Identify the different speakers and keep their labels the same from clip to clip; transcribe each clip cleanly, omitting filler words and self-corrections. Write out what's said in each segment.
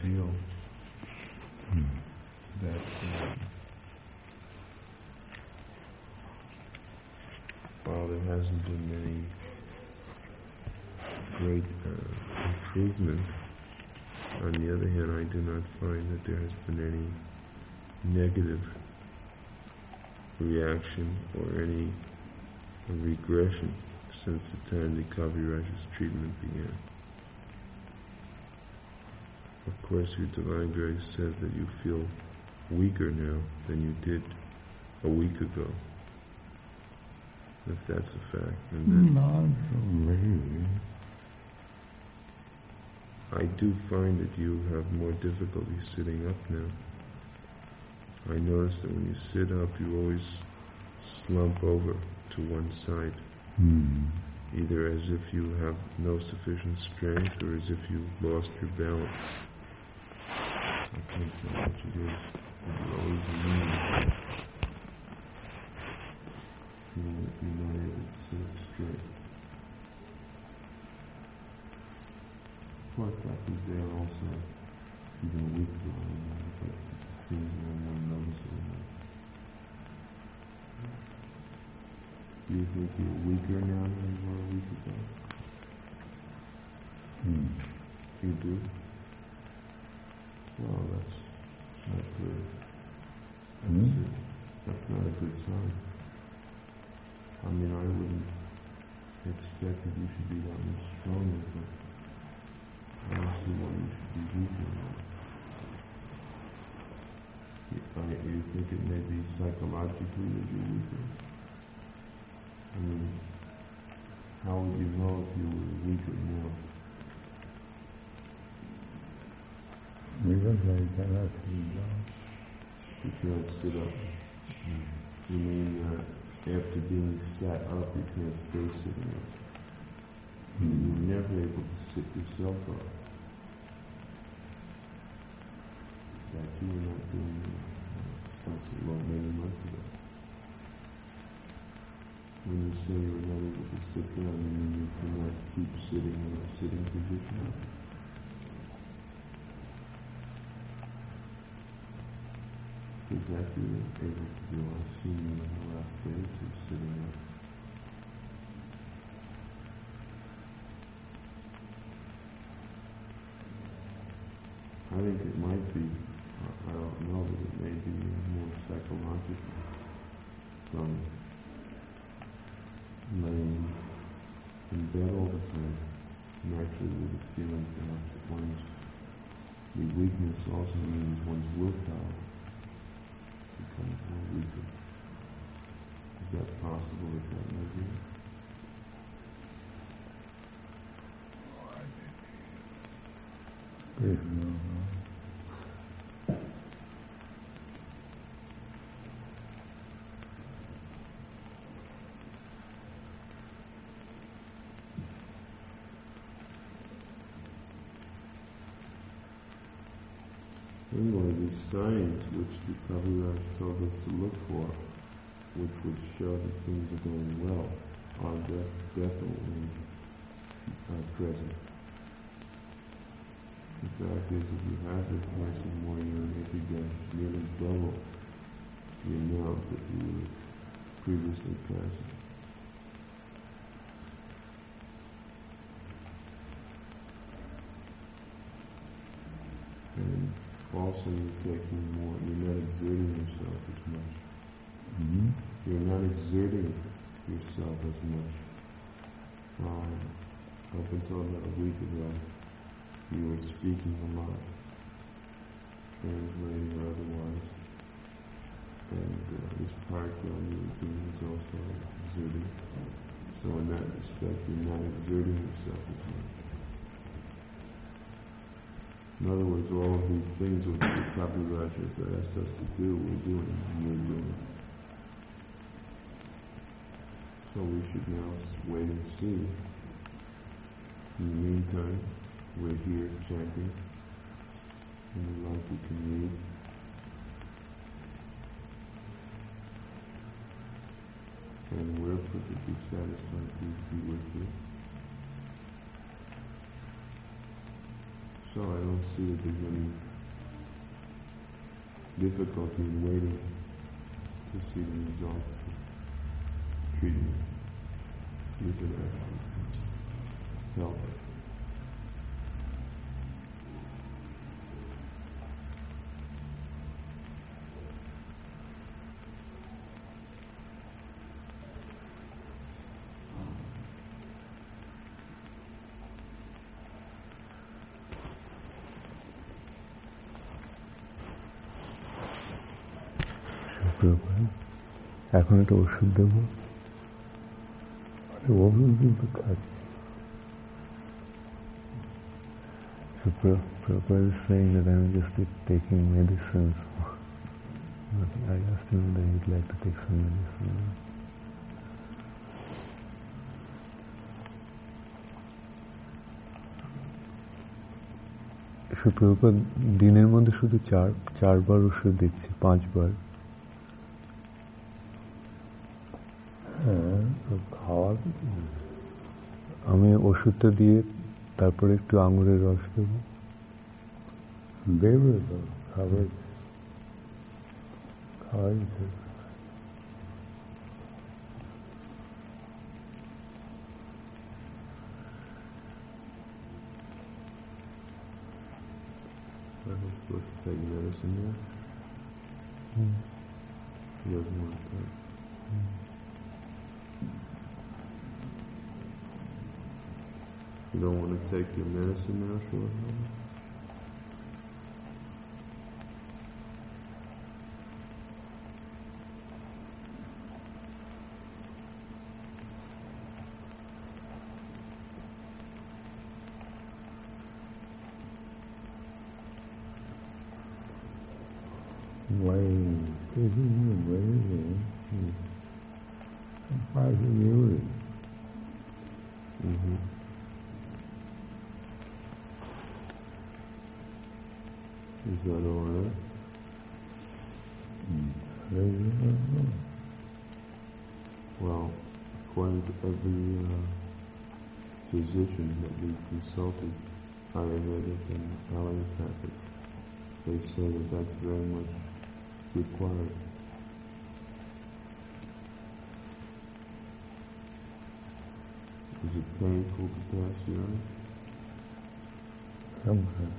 Speaker 1: feel that while there hasn't been any great improvement, on the other hand, I do not find that there has been any negative reaction or any regression since the time the Kaviraj's treatment began. Of course, your Divine Grace said that you feel weaker now than you did a week ago. If that's a fact, and then
Speaker 2: not really.
Speaker 1: I do find that you have more difficulty sitting up now. I notice that when you sit up, you always slump over to one side, either as if you have no sufficient strength or as if you've lost your balance. I can't tell what it is. You always lean. You're not able to sit up straight. Of course, that was there also, even a week ago, but it seems no one notices it. Do you think you're weaker now than you were a week ago? You do? Well, that's not good. That's not a good sign. I mean, I wouldn't expect that you should be that much stronger, but I don't see why you should be weaker now. You think it may be psychologically that you're weaker? I mean, how would you know if you were weaker now?
Speaker 2: Because I cannot sit down.
Speaker 1: You can't sit up. You mean after being sat up, you can't stay sitting up. You're never able to sit yourself up. That you were not doing since many months ago. When you say you're not able to sit down, you mean you cannot keep sitting in a sitting position. Exactly able to do. I've seen you in the last days of sitting up. I think it might be, I don't know, but it may be more psychological from laying in bed all the time, naturally with the feeling that one's the weakness also means one's willpower becomes more weaker. Is that possible that that may be?
Speaker 2: Yes,
Speaker 1: Anyway, these signs which the Kaviraj told us to look for, which would show that things are going well, are definitely present. The fact is, if you have this passing more urine every day, nearly double the amount that you were previously passing. And also you're taking more, you're not exerting yourself as much. You're not exerting yourself as much. Up until about a week ago, you were speaking a lot, translating or otherwise, and this part while you were doing is also exerting. So in that respect, you're not exerting yourself as much. In other words, all of these things which the Kaviraj has asked us to do, we're doing, and we're doing. So we should now wait and see. In the meantime, we're here chanting, and we like we can read. And we're perfectly satisfied to be with you. So I don't see that there's any difficulty in waiting to see the results of treatment. See if it actually helps.
Speaker 2: এখন একটা ওষুধ দেবো, ওষুধ কিন্তু খাচ্ছি। So Prabhupada is saying that I'm just taking medicines. But I asked him that he'd like to take some medicine. So Prabhupada দিনের মধ্যে শুধু চারবার ওষুধ দিচ্ছি, 5 বার। খাওয়ার আমি ওষুধটা দিয়ে তারপরে একটু আঙুরের রস দেবো। দেবে তো, খাওয়াই
Speaker 1: I'm supposed to take medicine now? He doesn't want to take. You don't want to take your medicine now, Short? Is that all right? Well, according to every physician that we've consulted, Ayurvedic and allopathic, they say that that's very much required. Is it painful to pass urine?
Speaker 2: Sometimes.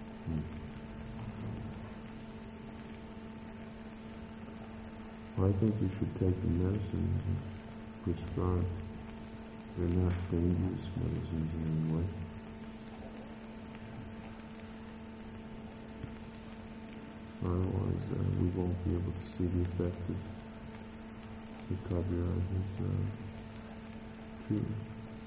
Speaker 1: I think you should take the medicines prescribed. They're not dangerous medicines in any way. Otherwise, we won't be able to see the effect of the Kabiraj's treatment.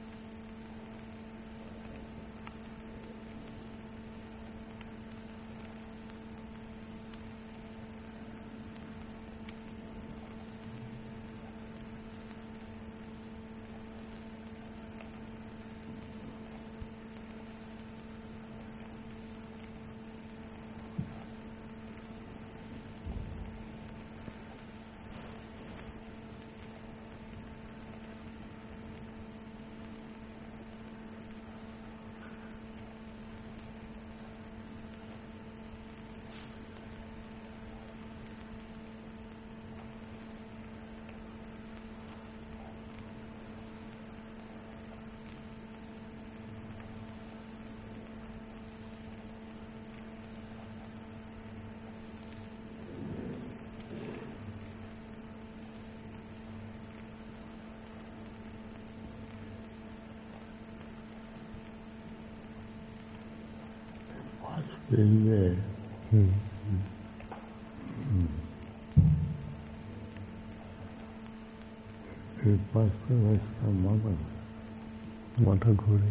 Speaker 1: মাথা ঘোরে,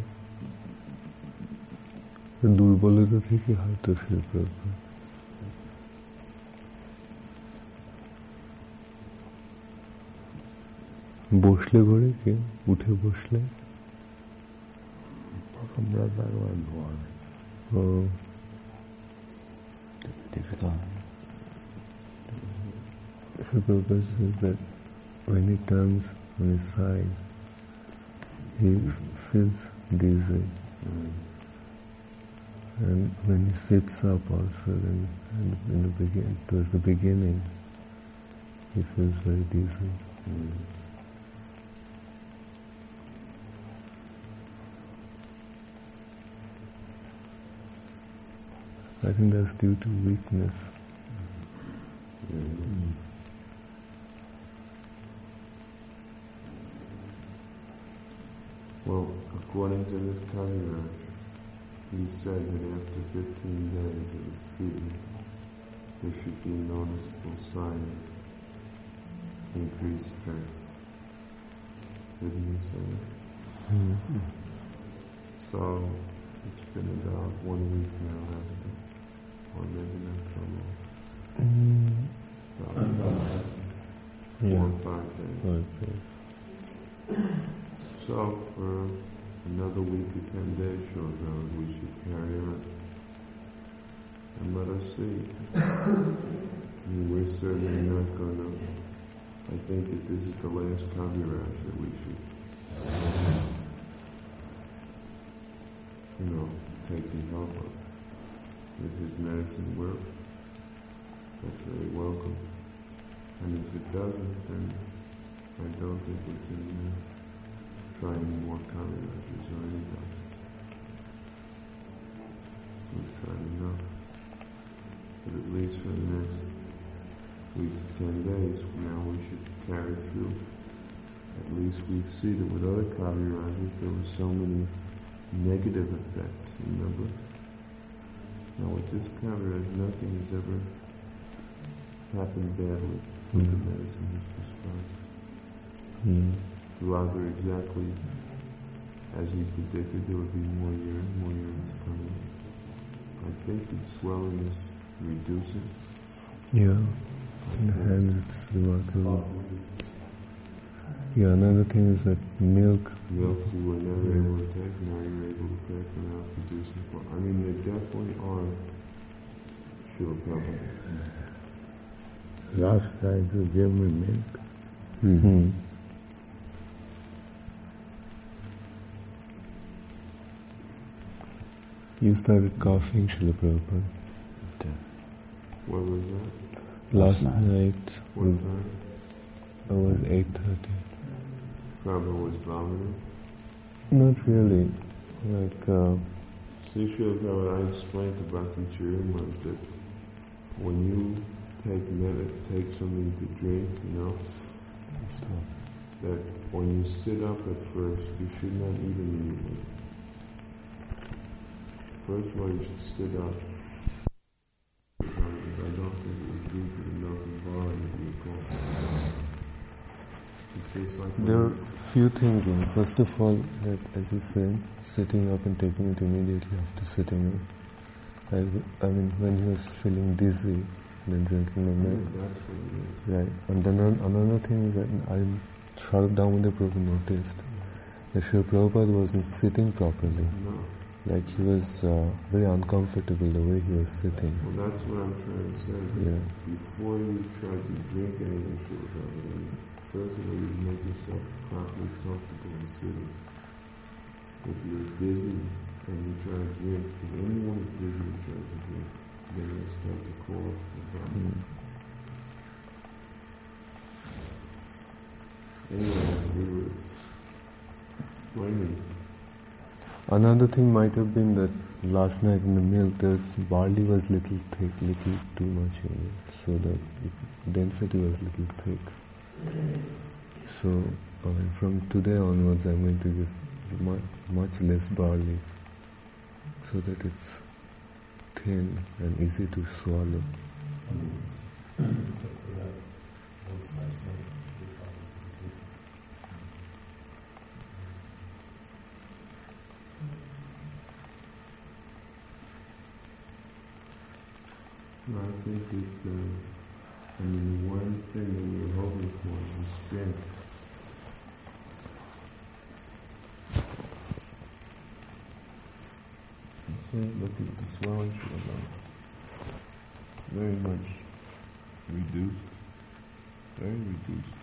Speaker 1: দুর্বলতা থেকে হয়তো শুরু করবে। বসলে ঘোরে কি, উঠে বসলে প্রথম রাত একবার ঘোরে। ও Prabhupada says that when he turns on his side, he feels dizzy.
Speaker 2: And when he sits up also, then towards the beginning, he feels very dizzy. I think that's due to weakness.
Speaker 1: Well, according to this Kaviraj, he said that after 15 days of his treatment, there should be a noticeable sign of increased strength. Didn't he say that? So, it's been about 1 week now, hasn't it? Or maybe not so long. About 4 or 5 days.
Speaker 2: Okay.
Speaker 1: So, for another week or 10 days, Shulchan, we should carry on. And let us see. We're certainly not going to, I think that this is the last Kaviraj that we should, take the help of. If his medicine works, that's very welcome. And if it doesn't, then I don't think we can try any more Kavirajas or anything. We've tried enough. But at least for the next week to 10 days, now we should carry through. At least we see that with other Kavirajas there were so many negative effects, remember? Now with this Kaviraj, nothing has ever happened badly with the medicine he's prescribed. Rather exactly as he predicted, there would be more urine coming. I think the swelling is reducing.
Speaker 2: Yeah, in the hand it's remarkable. Yeah, another thing is that milk
Speaker 1: you were never able to take, now you're able to take without producing. I mean, there definitely are Srila Prabhupada.
Speaker 3: Last time to give me milk.
Speaker 2: You started coughing, Srila Prabhupada.
Speaker 1: What was that?
Speaker 2: Last night
Speaker 1: What time?
Speaker 2: it was 8:30.
Speaker 1: Prabhupada was vomiting.
Speaker 2: Not really.
Speaker 1: See, Srila Prabhupada, I explained to Bhakti Chiruma that when you take something to drink, that when you sit up at first, you should not eat immediately. First of all, you should sit up. Because I don't think it was due to the milk and barley that you call. It tastes like
Speaker 2: There are few things in. First of all, that as you said, sitting up and taking it immediately after sitting up. I mean, when he was feeling dizzy, then drinking the milk.
Speaker 1: That's what it is.
Speaker 2: Right. And then another thing is that Srila Damodar Prabhu noticed that Srila Prabhupada wasn't sitting properly.
Speaker 1: No.
Speaker 2: Like he was very uncomfortable the way he was sitting.
Speaker 1: Well, that's what I'm trying to say.
Speaker 2: Yeah.
Speaker 1: Before you try to drink anything, Srila Prabhupada, first of all, you make yourself properly comfortable in sitting. If you're dizzy and you try to drink, if anyone is dizzy and tries to drink, then they'll start to cough and vomit. Anyway, we were explaining.
Speaker 2: Another thing might have been that last night in the milk, the barley was little thick, little too much in it, so the density was little thick. So from today onwards, I'm going to give much less barley, so that it's thin and easy to swallow.
Speaker 1: I think that, the one thing that we were hoping for was strength. See, look at the swelling, very much reduced, very reduced.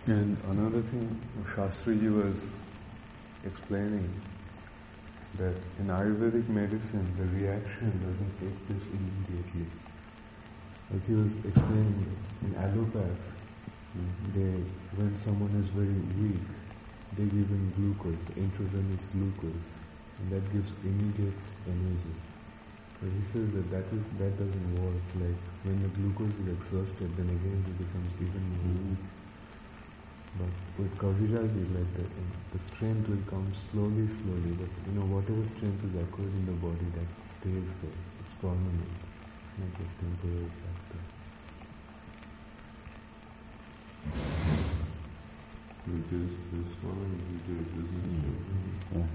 Speaker 2: And another thing, Shastriji was explaining that in Ayurvedic medicine, the reaction doesn't take place immediately. Like he was explaining, in allopath, when someone is very weak, they give him glucose, intravenous glucose, and that gives immediate energy. But he says that doesn't work. Like when the glucose is exhausted, then again it becomes even more weak. But with Kaviraj is like that, the strength will come slowly, but whatever strength is acquired in the body, that stays there. It's permanent. It's not just temporary factor.
Speaker 1: Reduce the swelling, reduce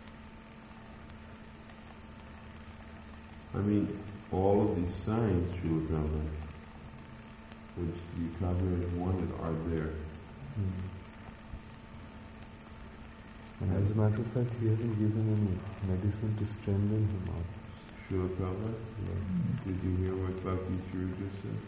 Speaker 1: I mean, all of these signs, Srila Prabhupada, which the Kaviraj wanted, are there.
Speaker 2: And as a matter of fact, he hasn't given any medicine to strengthen him up.
Speaker 1: Srila Prabhupada? Yeah. Did you hear what Bhakti Churu just said?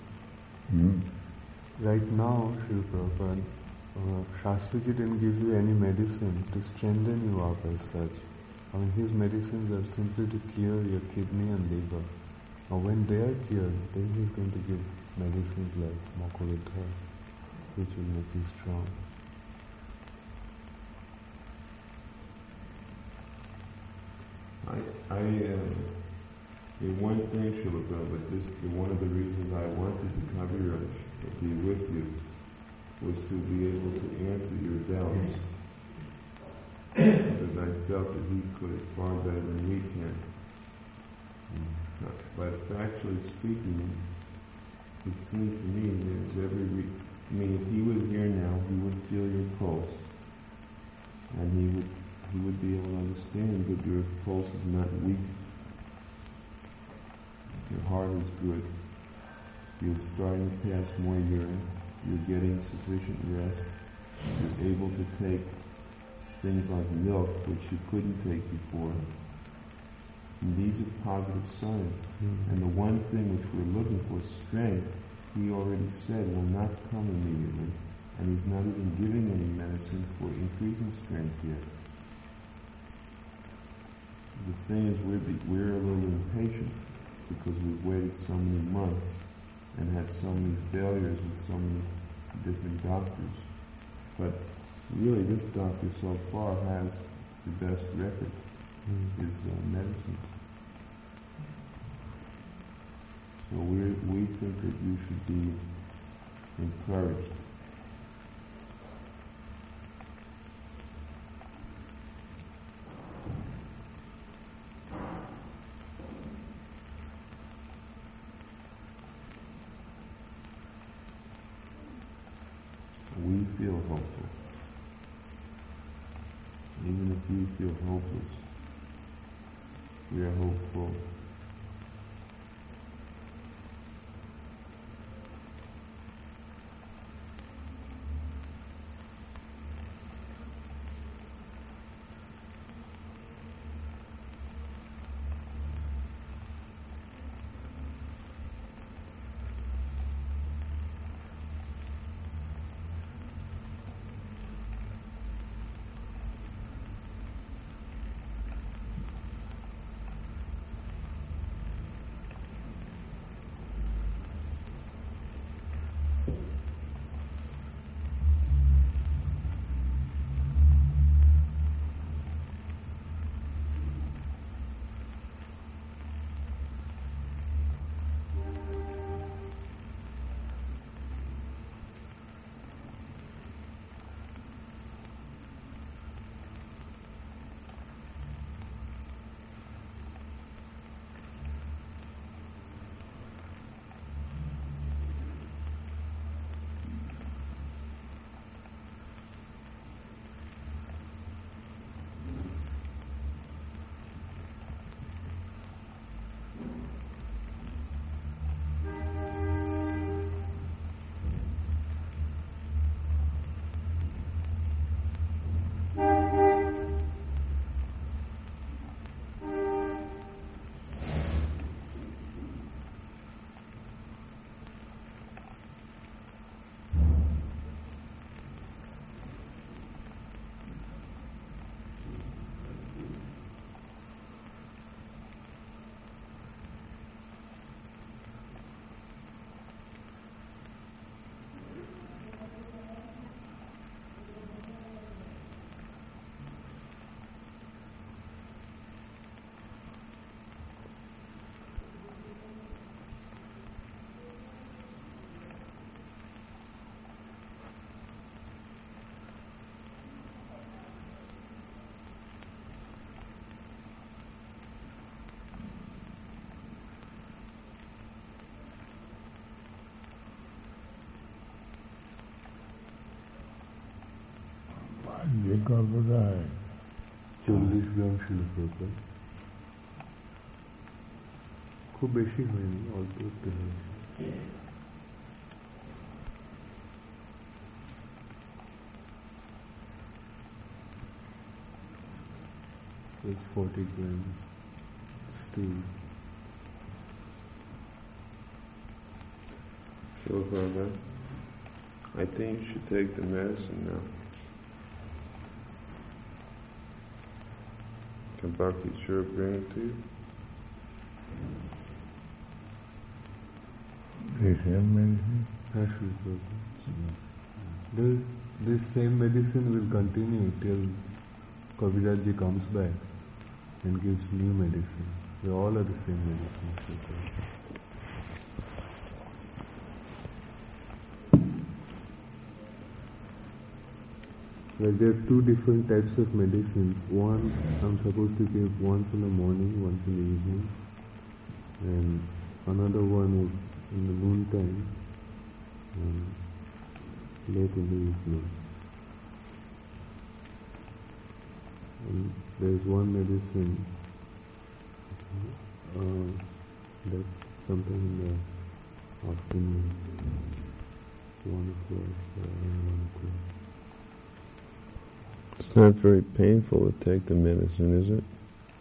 Speaker 2: Right now, Srila Prabhupada, Shastriji didn't give you any medicine to strengthen you up as such. I mean, his medicines are simply to cure your kidney and liver. Now when they are cured, then he's going to give medicines like Mokuludha, which will make you strong.
Speaker 1: The one thing, Srila Prabhupada, one of the reasons I wanted the Kaviraj to be with you was to be able to answer your doubts. Because I felt that he could it far better than we can. But factually speaking, it seemed to me that if he was here now, he would feel your pulse, and he would be able to understand that your pulse is not weak. Your heart is good. You're starting to pass more urine. You're getting sufficient rest. You're able to take things like milk, which you couldn't take before. And these are positive signs. And the one thing which we're looking for, strength, he already said will not come immediately. And he's not even giving any medicine for increasing strength yet. The thing is, we're a little impatient because we've waited so many months and had so many failures with so many different doctors. But really, this doctor so far has the best record, his medicine. So we think that you should be encouraged. We feel hopeful. Even if you feel hopeless, we are hopeful.
Speaker 3: কতটায়
Speaker 2: 40 গ্রাম ছিল proper, খুব বেশি হয়নি, অল্প একটু হয়েছে। It's 40 grams still.
Speaker 1: So, Baba, I think you should take the medicine now. Can Bhakti sure bring it to you?
Speaker 3: The same medicine?
Speaker 2: Actually, this same medicine will continue till Kaviraj ji comes back and gives new medicine. They all are the same medicine. Like there are two different types of medicines. One I'm supposed to give once in the morning, once in the evening, and another one is in the noontime and late in the evening. And there is one medicine that's something in the afternoon, 1 o'clock and 1 o'clock.
Speaker 1: It's not very painful to take the medicine, is it?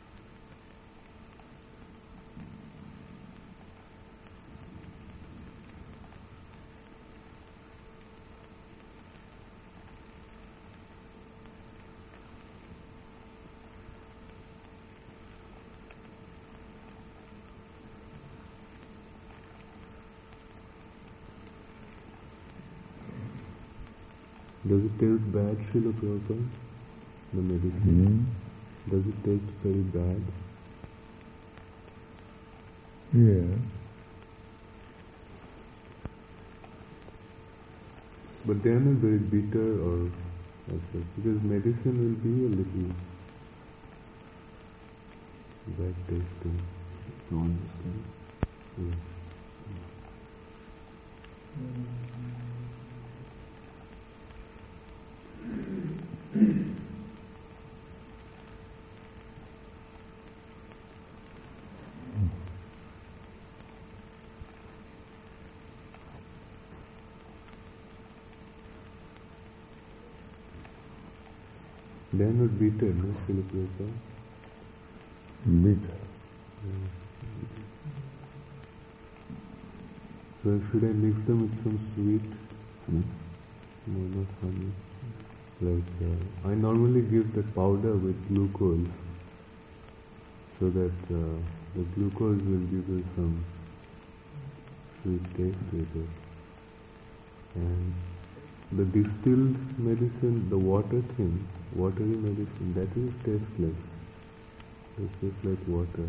Speaker 2: Does it taste bad, Srila Prabhupada? The medicine? Does it taste very bad?
Speaker 3: Yeah.
Speaker 2: But they are not very bitter or as such, because medicine will be a little bad tasting. You understand? Yeah. They are not bitter, no, Srila Prabhupada?
Speaker 3: Bitter.
Speaker 2: So should I mix them with some sweet? No, not honey. Like I normally give the powder with glucose, so that the glucose will give you some sweet taste with it. And the distilled medicine, the watery medicine, that is tasteless. It's just like water.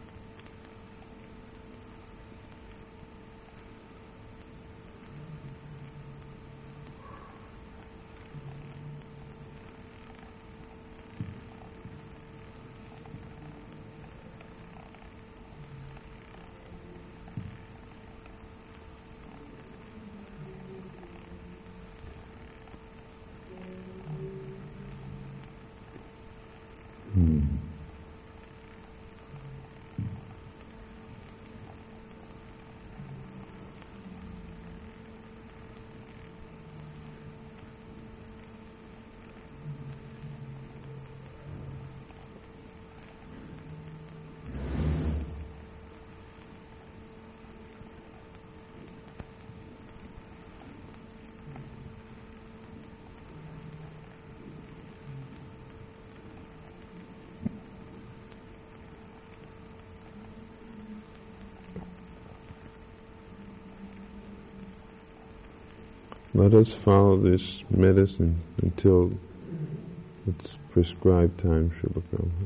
Speaker 1: Let us follow this medicine until its prescribed time, Srila Prabhupada.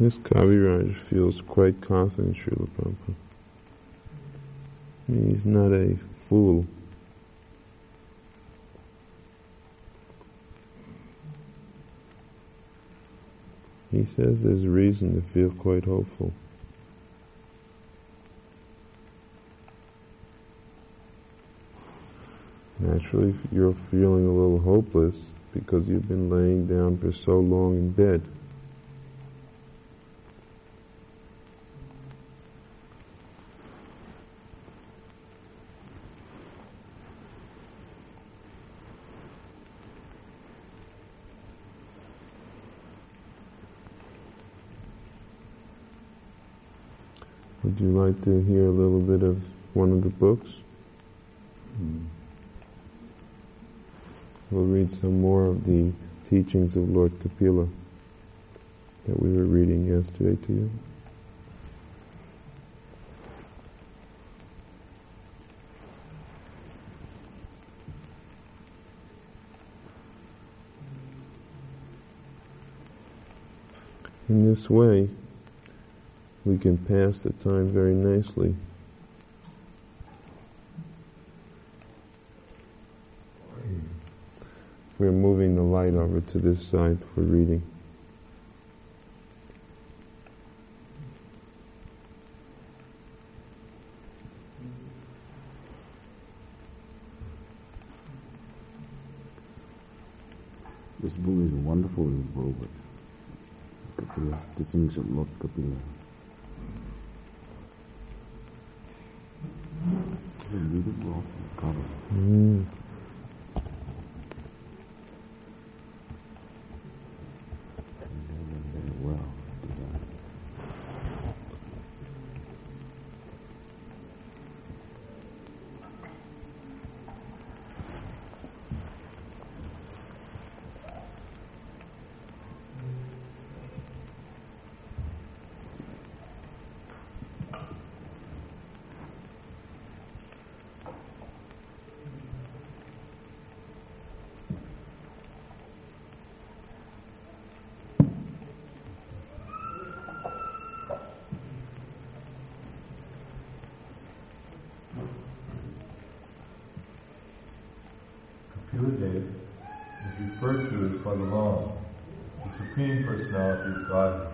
Speaker 1: This Kaviraj feels quite confident, Srila Prabhupada. I mean, he's not a fool. He says there's reason to feel quite hopeful. Naturally, if you're feeling a little hopeless because you've been laying down for so long in bed. Would you like to hear a little bit of one of the books? We'll read some more of the teachings of Lord Kapila that we were reading yesterday to you. In this way, we can pass the time very nicely. We're moving the light over to this side for reading.
Speaker 3: This book is wonderful, Prabhupada. Kapila, teachings of Lord Kapila. Beautiful cover. Very well designed.
Speaker 4: Kapila is referred to as Bhagavan, the Supreme Personality of Godhead.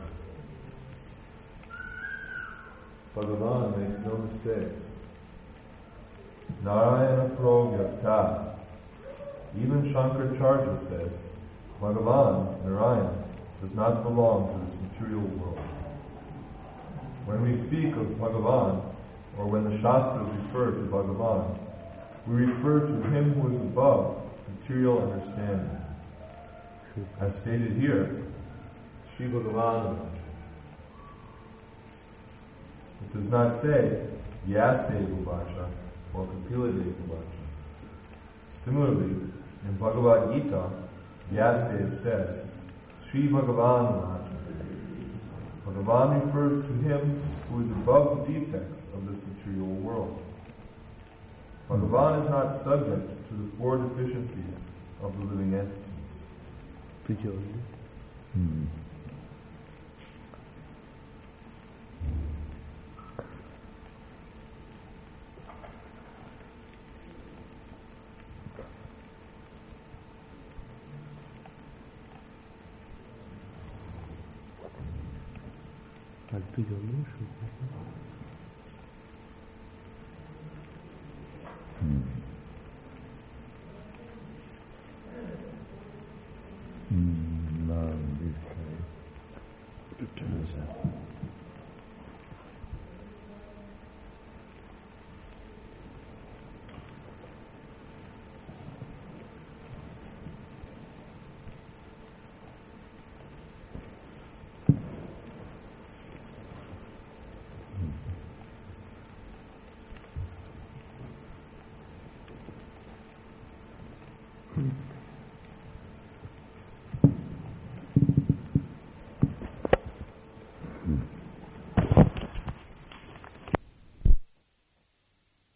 Speaker 4: Bhagavan makes no mistakes. Narayana Pravyakta. Even Shankaracharya says, Bhagavan, Narayana, does not belong to this material world. When we speak of Bhagavan, or when the Shastras refer to Bhagavan, we refer to him who is above material understanding. As stated here, Sri Bhagavan. It does not say Vyasdeva Vacha or Kapila Deva Vacha. Similarly, in Bhagavad Gita, Vyasdeva says Sri Bhagavan Vacha. Bhagavan refers to him who is above the defects of this material world. Bhagavan is not subject to the four deficiencies of the living entities.
Speaker 3: No, this side.